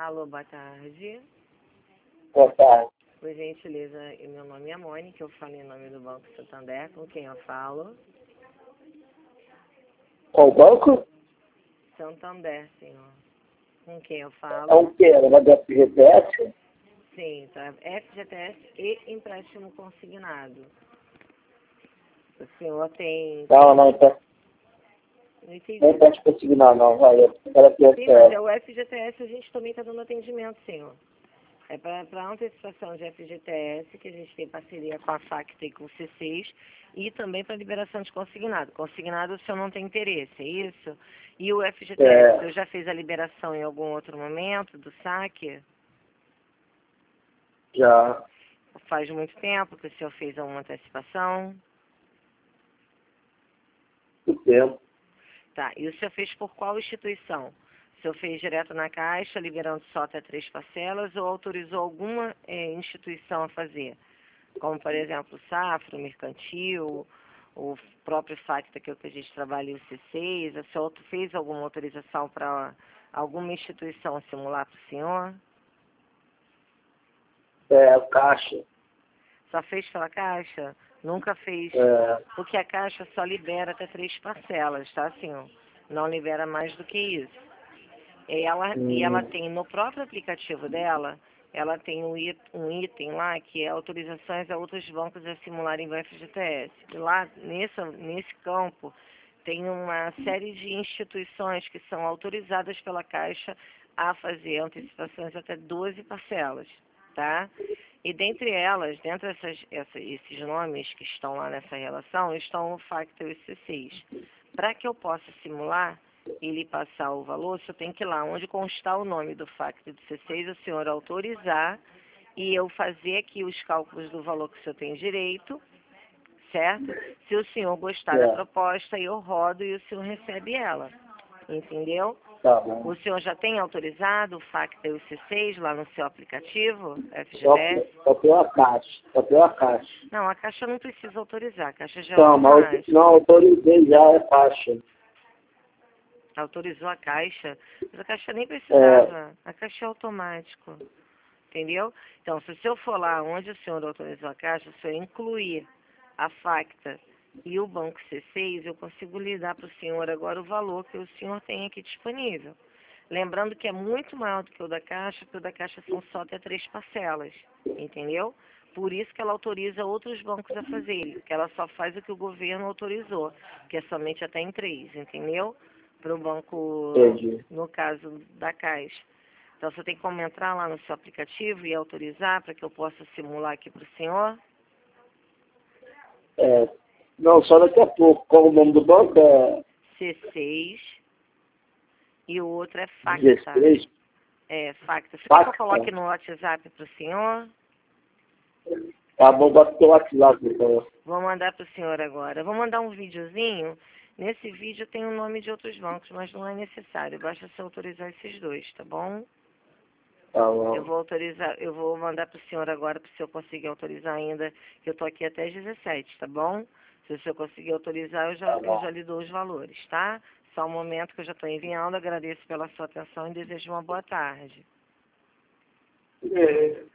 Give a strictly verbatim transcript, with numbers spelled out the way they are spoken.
Alô, boa tarde. Boa tarde. Por gentileza, meu nome é Mônica, eu falo em nome do Banco Santander, com quem eu falo? Qual banco? Santander, senhor. Com quem eu É falo? um que? É da F G T S? Sim, tá. F G T S e empréstimo consignado. O senhor tem... Não, não, então, Não entendi. nem pode consignar, não, vai. Era Sim, mas P S. é o F G T S, a gente também está dando atendimento, senhor. É para antecipação de F G T S, que a gente tem parceria com a Facta e com o C seis, e também para liberação de consignado. Consignado o senhor não tem interesse, é isso? E o F G T S, É. o senhor já fez a liberação em algum outro momento do saque? Já, Faz muito tempo que o senhor fez alguma antecipação? do tempo. Tá, e o senhor fez por qual instituição? O senhor fez direto na Caixa, liberando só até três parcelas, ou autorizou alguma eh, instituição a fazer? Como, por exemplo, o Safra, o Mercantil, o próprio Facta, que é o que a gente trabalha, e o C seis. O senhor fez alguma autorização para alguma instituição simular para o senhor? É, Caixa. Só fez pela Caixa? Nunca fez, É, porque a Caixa só libera até três parcelas, tá, senhor? Não libera mais do que isso. E ela, e ela hum, tem no próprio aplicativo dela, ela tem um, it, um item lá que é autorizações a outros bancos a simularem o F G T S. E lá, nesse, nesse campo, tem uma série de instituições que são autorizadas pela Caixa a fazer antecipações até doze parcelas, tá? E dentre elas, dentre essas, essa, esses nomes que estão lá nessa relação, estão o Factor e o C seis. Para que eu possa simular e lhe passar o valor, o senhor tem que ir lá onde constar o nome do Factor do C seis, o senhor autorizar e eu fazer aqui os cálculos do valor que o senhor tem direito, certo? Se o senhor gostar da é, proposta, eu rodo e o senhor recebe ela, entendeu? tá bom. O senhor já tem autorizado o Factor e o C seis lá no seu aplicativo, Só, F G T S? só pela Caixa. Só pela Caixa. Não, a Caixa não precisa autorizar, a Caixa já é Não, mas automática. não autorizei já, é Caixa. Autorizou a Caixa, mas a Caixa nem É, precisava, a Caixa é automático, entendeu? Então, se o senhor for lá onde o senhor autorizou a Caixa, se o senhor incluir a Facta e o Banco C seis, eu consigo lhe dar para o senhor agora o valor que o senhor tem aqui disponível. Lembrando que é muito maior do que o da Caixa, porque o da Caixa são só até três parcelas, entendeu? Por isso que ela autoriza outros bancos a fazerem, porque ela só faz o que o governo autorizou, que é somente até em três, entendeu? Para o banco, entendi. no caso da Caixa. Então, você tem como entrar lá no seu aplicativo e autorizar para que eu possa simular aqui para o senhor? É, não, só daqui a pouco. Qual o nome do banco? É C seis e o outro é Facta. dezesseis. É, Facta. Você quer que eu Facta. coloque no WhatsApp para o senhor? Tá bom, bota o teu WhatsApp, então. Vou mandar para o senhor agora. Vou mandar um videozinho. Nesse vídeo tem o nome de outros bancos, mas não é necessário. Basta você autorizar esses dois, tá bom? Tá Eu bom. vou autorizar, eu vou mandar para o senhor agora, para o senhor conseguir autorizar ainda, que eu estou aqui até às dezessete, tá bom? Se o senhor conseguir autorizar, eu já, Tá eu bom. já lhe dou os valores, tá? Só um momento que eu já estou enviando. Agradeço pela sua atenção e desejo uma boa tarde. É.